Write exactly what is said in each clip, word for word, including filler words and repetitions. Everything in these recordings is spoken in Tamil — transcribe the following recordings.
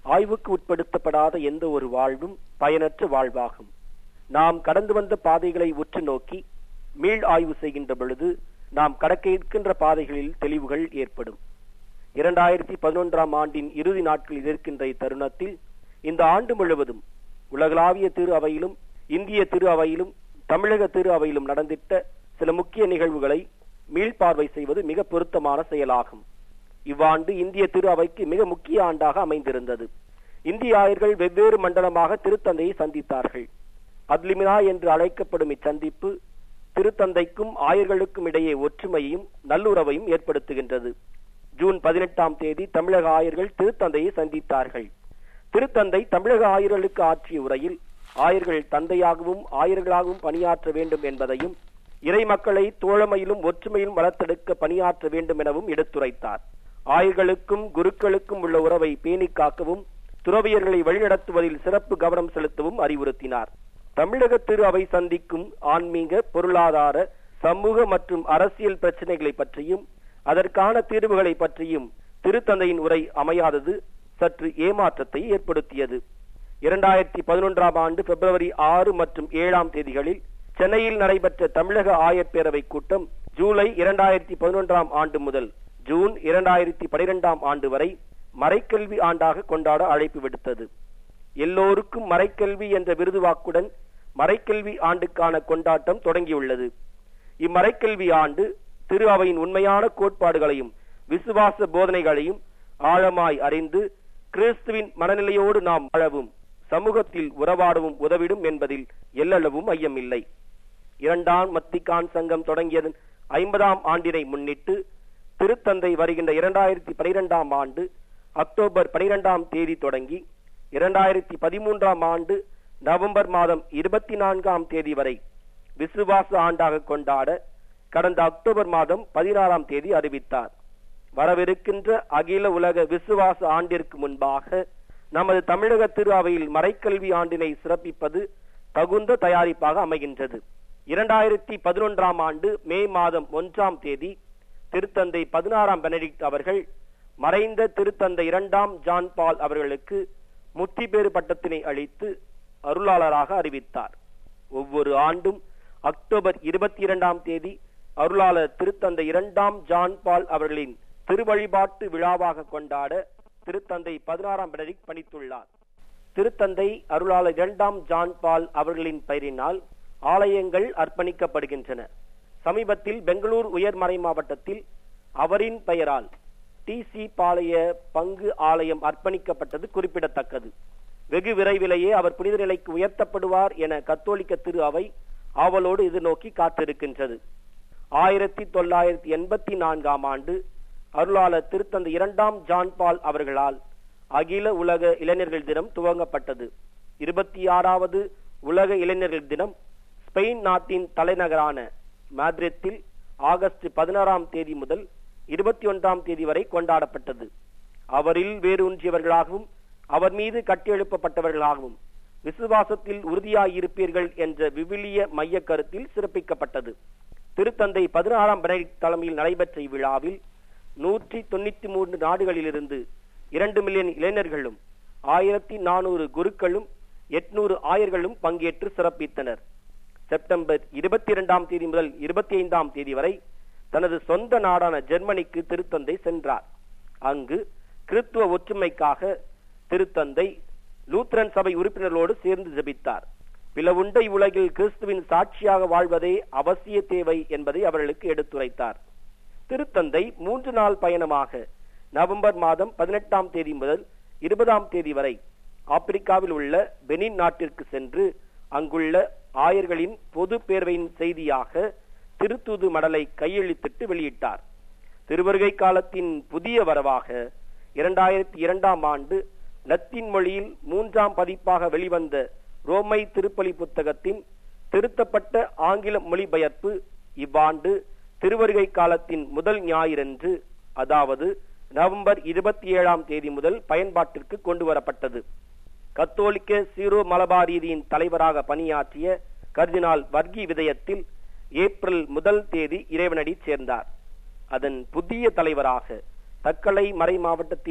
ஆய்வுக்கு உட்படுத்தப்படாத எந்த ஒரு வாழ்வும் பயனற்ற வாழ்வாகும். நாம் கடந்து வந்த பாதைகளை உற்று நோக்கி மீள் ஆய்வு செய்கின்ற பொழுது நாம் கடக்க இருக்கின்ற பாதைகளில் தெளிவுகள் ஏற்படும். இரண்டாயிரத்தி பதினொன்றாம் ஆண்டின் இறுதி நாட்களில் இருக்கின்ற இத்தருணத்தில் இந்த ஆண்டு முழுவதும் உலகளாவிய திரு அவையிலும் இந்திய திரு அவையிலும் தமிழக திரு அவையிலும் நடந்திட்ட சில முக்கிய நிகழ்வுகளை மீள்பார்வை செய்வது மிக பொருத்தமான செயலாகும். இவ்வாண்டு இந்திய திரு அவைக்கு மிக முக்கிய ஆண்டாக அமைந்திருந்தது. இந்திய ஆயர்கள் வெவ்வேறு மண்டலமாக திருத்தந்தையை சந்தித்தார்கள். அத்லிமினா என்று அழைக்கப்படும் இச்சந்திப்பு திருத்தந்தைக்கும் ஆயர்களுக்கும் இடையே ஒற்றுமையையும் நல்லுறவையும் ஏற்படுத்துகின்றது. ஜூன் பதினெட்டாம் தேதி தமிழக ஆயர்கள் திருத்தந்தையை சந்தித்தார்கள். திருத்தந்தை தமிழக ஆயர்களுக்கு ஆற்றிய உரையில் ஆயர்கள் தந்தையாகவும் ஆயர்களாகவும் பணியாற்ற வேண்டும் என்பதையும் இறை மக்களை தோழமையிலும் ஒற்றுமையிலும் வளர்த்தெடுக்க பணியாற்ற வேண்டும் எனவும் எடுத்துரைத்தார். ஆயர்களுக்கும் குருக்களுக்கும் உள்ள உறவை பேணி காக்கவும் துறவியர்களை வழிநடத்துவதில் சிறப்பு கவனம் செலுத்தவும் அறிவுறுத்தினார். தமிழக திரு அவை சந்திக்கும் ஆன்மீக, பொருளாதார, சமூக மற்றும் அரசியல் பிரச்சனைகளை பற்றியும் அதற்கான தீர்வுகளை பற்றியும் திருத்தந்தையின் உரை அமையாதது சற்று ஏமாற்றத்தை ஏற்படுத்தியது. இரண்டாயிரத்தி பதினொன்றாம் ஆண்டு பிப்ரவரி ஆறு மற்றும் ஏழாம் தேதிகளில் சென்னையில் நடைபெற்ற தமிழக ஆயர் பேரவை கூட்டம் ஜூலை இரண்டாயிரத்தி பதினொன்றாம் ஆண்டு முதல் ஜூன் இரண்டாயிரத்தி பனிரெண்டாம் ஆண்டு வரை மறைக்கல்வி ஆண்டாக கொண்டாட அழைப்பு விடுத்தது. எல்லோருக்கும் மறைக்கல்வி என்ற விருதுவாக்குடன் மறைக்கல்வி ஆண்டுக்கான கொண்டாட்டம் தொடங்கியுள்ளது. இம்மறைக்கல்வி ஆண்டு திரு அவையின் உண்மையான கோட்பாடுகளையும் விசுவாச போதனைகளையும் ஆழமாய் அறிந்து கிறிஸ்துவின் மனநிலையோடு நாம் வாழவும் சமூகத்தில் உறவாடவும் உதவிடும் என்பதில் எல்லளவும் ஐயமில்லை. இரண்டாம் வத்திக்கான் சங்கம் தொடங்கியதன் ஐம்பதாம் ஆண்டினை முன்னிட்டு திருத்தந்தை வருகின்ற இரண்டாயிரத்தி பனிரெண்டாம் ஆண்டு அக்டோபர் பனிரெண்டாம் தேதி தொடங்கி இரண்டாயிரத்தி பதிமூன்றாம் ஆண்டு நவம்பர் மாதம் இருபத்தி நான்காம் தேதி வரை விசுவாச ஆண்டாக கொண்டாட கடந்த அக்டோபர் மாதம் பதினாறாம் தேதி அறிவித்தார். வரவிருக்கின்ற அகில உலக விசுவாச ஆண்டிற்கு முன்பாக நமது தமிழக திரு அவையில் மறைக்கல்வி ஆண்டினை சிறப்பிப்பது தகுந்த தயாரிப்பாக அமைகின்றது. இரண்டாயிரத்தி பதினொன்றாம் ஆண்டு மே மாதம் ஒன்றாம் தேதி திருத்தந்தை பதினாறாம் பெனடிக்ட் அவர்கள் மறைந்த திருத்தந்தை இரண்டாம் ஜான் பால் அவர்களுக்கு முத்தி பேறு பட்டத்தினை அளித்து அருளாளராக அறிவித்தார். ஒவ்வொரு ஆண்டும் அக்டோபர் இருபத்தி இரண்டாம் தேதி அருளாளர் திருத்தந்தை இரண்டாம் ஜான் பால் அவர்களின் திருவழிபாட்டு விழாவாக கொண்டாட திருத்தந்தை பதினாறாம் பெனடிக்ட் பணித்துள்ளார். திருத்தந்தை அருளாளர் இரண்டாம் ஜான் பால் அவர்களின் பெயரினால் ஆலயங்கள் அர்ப்பணிக்கப்படுகின்றன. சமீபத்தில் பெங்களூர் உயர்மறை மாவட்டத்தில் அவரின் பெயரால் டி சி பாளைய பங்கு ஆலயம் அர்ப்பணிக்கப்பட்டது குறிப்பிடத்தக்கது. வெகு விரைவிலேயே அவர் புனித நிலைக்கு உயர்த்தப்படுவார் என கத்தோலிக்க திரு அவை ஆவலோடு எதிர்நோக்கி காத்திருக்கின்றது. ஆயிரத்தி தொள்ளாயிரத்தி எண்பத்தி நான்காம் ஆண்டு அருளாளர் திருத்தந்தை இரண்டாம் ஜான் பால் அவர்களால் அகில உலக இளைஞர்கள் தினம் துவங்கப்பட்டது. இருபத்தி ஆறாவது உலக இளைஞர்கள் தினம் ஸ்பெயின் நாட்டின் தலைநகரான மாட்ரித்தில் ஆகஸ்ட் பதினாறாம் தேதி முதல் இருபத்தி ஒன்றாம் தேதி வரை கொண்டாடப்பட்டது. அவரில் வேரூன்றியவர்களாகவும் அவர் மீது கட்டியெழுப்பப்பட்டவர்களாகவும் விசுவாசத்தில் உறுதியாயிருப்பீர்கள் என்ற விவிலிய மைய கருத்தில் சிறப்பிக்கப்பட்டது. திருத்தந்தை பதினாறாம் பெனடிக்ட் தலைமையில் நடைபெற்ற இவ்விழாவில் நூற்றி தொண்ணூத்தி மூன்று நாடுகளிலிருந்து இரண்டு மில்லியன் இளைஞர்களும் ஆயிரத்தி நானூறு குருக்களும் எட்நூறு ஆயர்களும் பங்கேற்று சிறப்பித்தனர். செப்டம்பர் இருபத்தி இரண்டாம் தேதி முதல் இருபத்தி ஐந்தாம் தேதி வரை தனது சொந்த நாடான ஜெர்மனிக்கு திருத்தந்தை சென்றார். அங்கு கிறிஸ்துவ ஒற்றுமைக்காக திருத்தந்தை லூத்ரன் சபை உறுப்பினர்களோடு சேர்ந்து ஜெபித்தார். பிளவுண்ட உலகில் கிறிஸ்துவின் சாட்சியாக வாழ்வதே அவசிய தேவை என்பதை அவர்களுக்கு எடுத்துரைத்தார். திருத்தந்தை மூன்று நாள் பயணமாக நவம்பர் மாதம் பதினெட்டாம் தேதி முதல் இருபதாம் தேதி வரை ஆப்பிரிக்காவில் உள்ள பெனின் நாட்டிற்கு சென்று அங்குள்ள ஆயர்களின் பொது பேரவையின் செய்தியாக திருத்தூது மடலை கையெழுத்திட்டு வெளியிட்டார். திருவருகை காலத்தின் புதிய வரவாக இரண்டாயிரத்தி இரண்டாம் ஆண்டு லத்தீன் மொழியில் மூன்றாம் பதிப்பாக வெளிவந்த ரோமை திருப்பலி புத்தகத்தின் திருத்தப்பட்ட ஆங்கில மொழிபெயர்ப்பு இவ்வாண்டு திருவருகை காலத்தின் முதல் ஞாயிறன்று, அதாவது நவம்பர் இருபத்தி ஏழாம் தேதி முதல் பயன்பாட்டிற்கு கொண்டு வரப்பட்டது. கத்தோலிக்க சீரோ மலபாரீதியின் தலைவராக பணியாற்றிய கர்தினால் வர்கி விதயத்தில் ஏப்ரல் முதல் தேதி இறைவனடி சேர்ந்தார். அதன் புதிய தலைவராக தக்கலை மறை மாவட்டத்தின்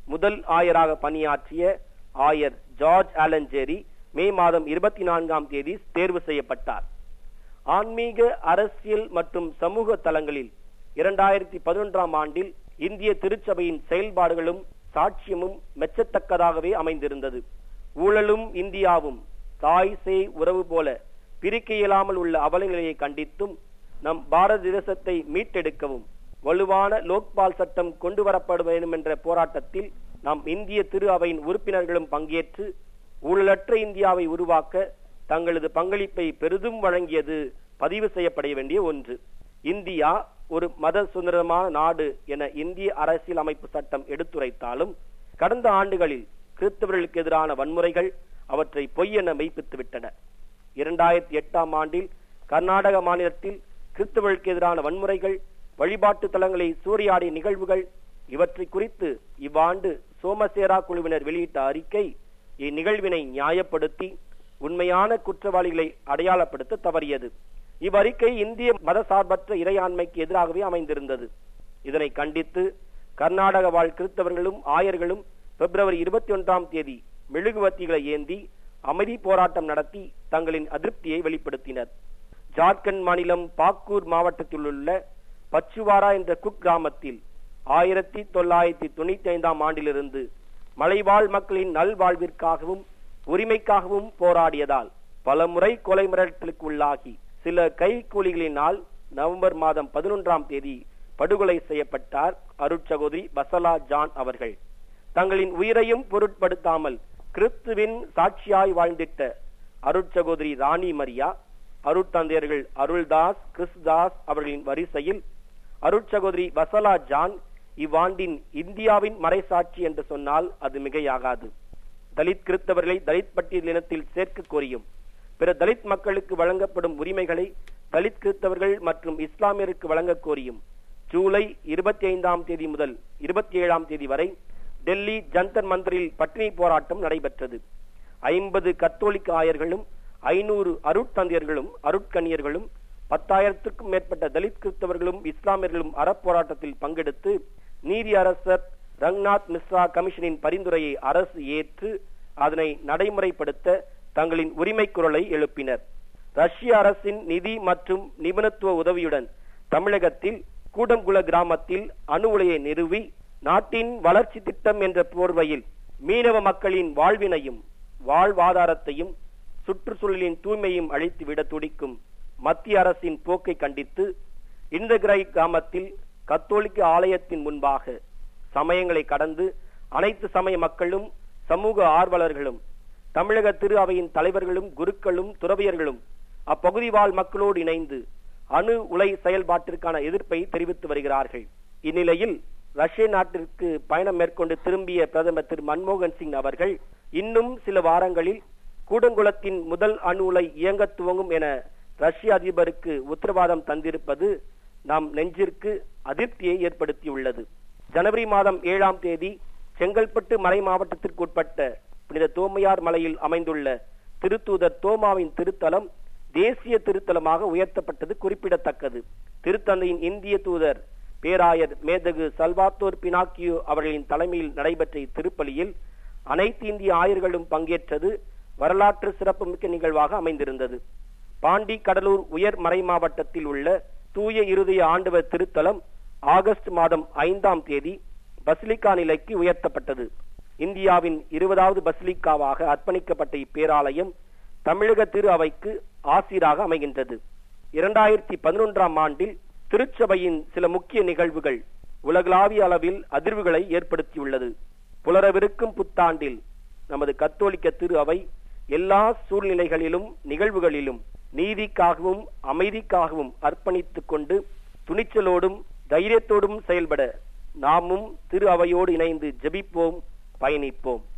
முதல் ஆயராக பணியாற்றிய ஆயர் ஜார்ஜ் ஆலஞ்சேரி மே மாதம் இருபத்தி நான்காம் தேதி தேர்வு செய்யப்பட்டார். ஆன்மீக, அரசியல் மற்றும் சமூக தளங்களில் இரண்டாயிரத்தி பதினொன்றாம் ஆண்டில் இந்திய திருச்சபையின் செயல்பாடுகளும் சாட்சியமும் மெச்சத்தக்கதாகவே அமைந்திருந்தது. ஊழலும் இந்தியாவும் தாய் சேய் உறவு போல பிரிக்க இயலாமல் உள்ள அவலநிலையை கண்டித்தும் நம் பாரத தேசத்தை மீட்டெடுக்கவும் வலுவான லோக்பால் சட்டம் கொண்டு வரப்பட வேண்டும் என்ற போராட்டத்தில் நாம் இந்திய திரு அவையின் உறுப்பினர்களும் பங்கேற்று ஊழலற்ற இந்தியாவை உருவாக்க தங்களது பங்களிப்பை பெரிதும் வழங்கியது பதிவு செய்யப்பட வேண்டிய ஒன்று. இந்தியா ஒரு மத சுதந்திரமான நாடு என இந்திய அரசியல் அமைப்பு சட்டம் எடுத்துரைத்தாலும் கடந்த ஆண்டுகளில் கிறிஸ்தவர்களுக்கு எதிரான வன்முறைகள் அவற்றை பொய் என மெய்ப்பித்துவிட்டன. இரண்டாயிரத்தி எட்டாம் ஆண்டில் கர்நாடக மாநிலத்தில் கிறிஸ்தவர்களுக்கு எதிரான வன்முறைகள், வழிபாட்டு தலங்களை சூறையாடிய நிகழ்வுகள் இவற்றை குறித்து இவ்வாண்டு சோமசேரா குழுவினர் வெளியிட்ட அறிக்கை இந்நிகழ்வினை நியாயப்படுத்தி உண்மையான குற்றவாளிகளை அடையாளப்படுத்த தவறியது. இவ்வறிக்கை இந்திய மத சார்பற்ற இறையாண்மைக்கு எதிராகவே அமைந்திருந்தது. இதனை கண்டித்து கர்நாடக வாழ் கிறிஸ்தவர்களும் ஆயர்களும் பிப்ரவரி இருபத்தி ஒன்றாம் தேதி மெழுகுவர்த்திகளை ஏந்தி அமைதி போராட்டம் நடத்தி தங்களின் அதிருப்தியை வெளிப்படுத்தினர். ஜார்க்கண்ட் மாநிலம் பாக்கூர் மாவட்டத்தில் உள்ள பச்சுவாரா என்ற குக் கிராமத்தில் ஆயிரத்தி தொள்ளாயிரத்தி தொண்ணூத்தி ஐந்தாம் ஆண்டிலிருந்து மலைவாழ் மக்களின் நல்வாழ்விற்காகவும் உரிமைக்காகவும் போராடியதால் பல முறை கொலை மிரட்டலுக்கு உள்ளாகி சில கைக்கூலிகளினால் நவம்பர் மாதம் பதினொன்றாம் தேதி படுகொலை செய்யப்பட்டார் அருட்சகோதரி பசலா ஜான் அவர்கள். தங்களின் உயிரையும் பொருட்படுத்தாமல் கிறிஸ்துவின் சாட்சியாய் வாழ்ந்திட்ட அருட்சகோதரி ராணி மரியா, அருட்தந்தையர்கள் அருள்தாஸ், கிறிஸ்தாஸ் அவர்களின் வரிசையில் அருட்சகோதரி பசலா ஜான் இவ்வாண்டின் இந்தியாவின் மறைசாட்சி என்று சொன்னால் அது மிகையாகாது. தலித் கிறிஸ்தவர்களை தலித் பட்டியல் இனத்தில் சேர்க்க கோரியும் பிற தலித் மக்களுக்கு வழங்கப்படும் உரிமைகளை தலித் கிறிஸ்தவர்கள் மற்றும் இஸ்லாமியருக்கு வழங்க கோரியும் ஜூலை இருபத்தி ஐந்தாம் தேதி முதல் இருபத்தி ஏழாம் தேதி வரை டெல்லி ஜந்தர் மந்தரில் பட்டினி போராட்டம் நடைபெற்றது. ஐம்பது கத்தோலிக்க ஆயர்களும் ஐநூறு அருட்தந்தையர்களும் அருட்கன்னியர்களும் பத்தாயிரத்திற்கும் மேற்பட்ட தலித் கிறிஸ்தவர்களும் இஸ்லாமியர்களும் அறப்போராட்டத்தில் பங்கெடுத்து நீதி அரசர் ரங்நாத் மிஸ்ரா கமிஷனின் பரிந்துரையை அரசு ஏற்று அதனை நடைமுறைப்படுத்த தங்களின் உரிமை குரலை எழுப்பினர். ரஷ்ய அரசின் நிதி மற்றும் நிபுணத்துவ உதவியுடன் தமிழகத்தில் கூடங்குள கிராமத்தில் அணு உலையை நிறுவி நாட்டின் வளர்ச்சி திட்டம் என்ற போர்வையில் மீனவ மக்களின் வாழ்வினையும் வாழ்வாதாரத்தையும் சுற்றுச்சூழலின் தூய்மையும் அழித்து விட துடிக்கும் மத்திய அரசின் போக்கை கண்டித்து இந்தகிரை கிராமத்தில் கத்தோலிக்க ஆலயத்தின் முன்பாக சமயங்களை கடந்து அனைத்து சமய மக்களும் சமூக ஆர்வலர்களும் தமிழக திரு அவையின் தலைவர்களும் குருக்களும் துறவியர்களும் அப்பகுதி வாழ் மக்களோடு இணைந்து அணு உலை செயல்பாட்டிற்கான எதிர்ப்பை தெரிவித்து வருகிறார்கள். இந்நிலையில் ரஷ்ய நாட்டிற்கு பயணம் மேற்கொண்டு திரும்பிய பிரதமர் திரு மன்மோகன் சிங் அவர்கள் இன்னும் சில வாரங்களில் கூடங்குளத்தின் முதல் அணு உலை இயங்க துவங்கும் என ரஷ்ய அதிபருக்கு உத்தரவாதம் தந்திருப்பது நம் நெஞ்சிற்கு அதிருப்தியை ஏற்படுத்தியுள்ளது. ஜனவரி மாதம் ஏழாம் தேதி செங்கல்பட்டு மலை மாவட்டத்திற்கு உட்பட்ட புனித தோமையார் மலையில் அமைந்துள்ள திருத்தூதர் தோமாவின் திருத்தலம் தேசிய திருத்தலமாக உயர்த்தப்பட்டது குறிப்பிடத்தக்கது. திருத்தந்தையின் இந்திய தூதர் பேராயர் மேதகு சல்வாத்தோர் பினாக்கியோ அவர்களின் தலைமையில் நடைபெற்ற இத்திருப்பலியில் அனைத்து இந்திய ஆயர்களும் பங்கேற்றது வரலாற்று சிறப்புமிக்க நிகழ்வாக அமைந்திருந்தது. பாண்டி கடலூர் உயர் மறை மாவட்டத்தில் உள்ள தூய இருதய ஆண்டவர் திருத்தலம் ஆகஸ்ட் மாதம் ஐந்தாம் தேதி பசிலிக்கா நிலைக்கு உயர்த்தப்பட்டது. இந்தியாவின் இருபதாவது பசிலிக்காவாக அர்ப்பணிக்கப்பட்ட இப்பேராலயம் தமிழக திரு அவைக்கு ஆசிராக அமைகின்றது. இரண்டாயிரத்தி பதினொன்றாம் ஆண்டில் திருச்சபையின் சில முக்கிய நிகழ்வுகள் உலகளாவிய அளவில் அதிர்வுகளை ஏற்படுத்தியுள்ளது. புலரவிருக்கும் புத்தாண்டில் நமது கத்தோலிக்க திரு அவை எல்லா சூழ்நிலைகளிலும் நிகழ்வுகளிலும் நீதிக்காகவும் அமைதிக்காகவும் அர்ப்பணித்துக் கொண்டு துணிச்சலோடும் தைரியத்தோடும் செயல்பட நாமும் திரு அவையோடு இணைந்து ஜெபிப்போம், பயணிப்போம்.